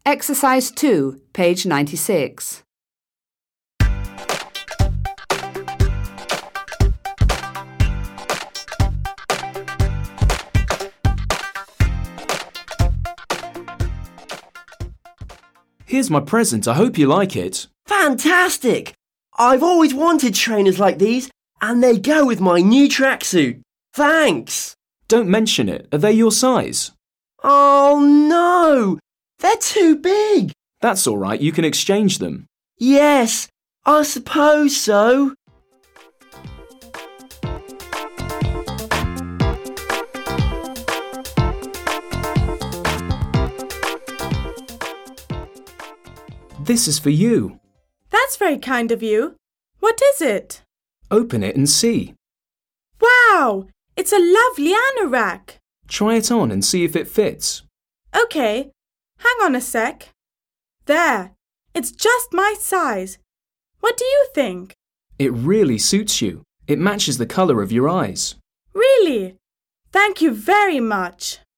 Exercise 2, page 96. Here's my present. I hope you like it. Fantastic! I've always wanted trainers like these, and they go with my new tracksuit. Thanks! Don't mention it. Are they your size? Oh no! They're too big! That's all right. You can exchange them. Yes, I suppose so. This is for you. That's very kind of you. What is it? Open it and see. Wow! It's a lovely anorak. Try it on and see if it fits. Okay, hang on a sec. There, it's just my size. What do you think? It really suits you. It matches the colour of your eyes. Really? Thank you very much.